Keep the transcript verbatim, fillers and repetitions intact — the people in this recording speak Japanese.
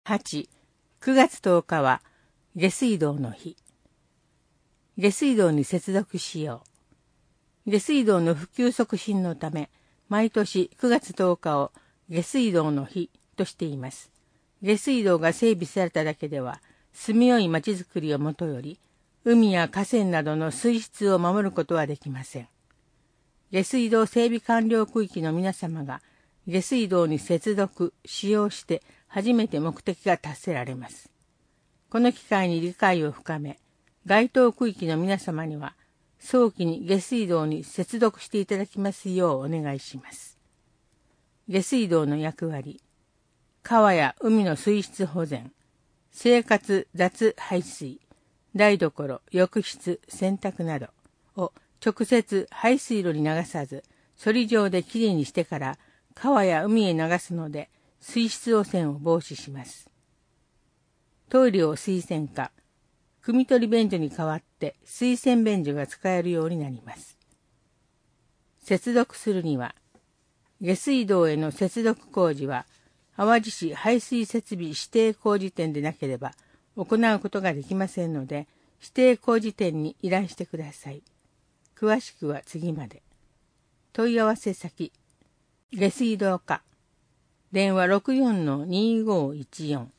はち、くがつとおかは下水道の日。下水道に接続しよう。下水道の普及促進のため、毎年くがつとおかを下水道の日としています。下水道が整備されただけでは、住みよい町づくりをもとより、海や河川などの水質を守ることはできません。下水道整備完了区域の皆様が、下水道に接続、使用して初めて目的が達せられます。この機会に理解を深め、該当区域の皆様には、早期に下水道に接続していただきますようお願いします。下水道の役割、川や海の水質保全、生活雑排水、台所、浴室、洗濯などを直接排水路に流さず、処理場できれいにしてから川や海へ流すので、水質汚染を防止します。トイレを水洗化、汲み取り便所に代わって水洗便所が使えるようになります。接続するには、下水道への接続工事は、淡路市排水設備指定工事店でなければ行うことができませんので、指定工事店に依頼してください。詳しくは次まで。問い合わせ先、下水道課、電話 ろくよんのにーごーいちよん。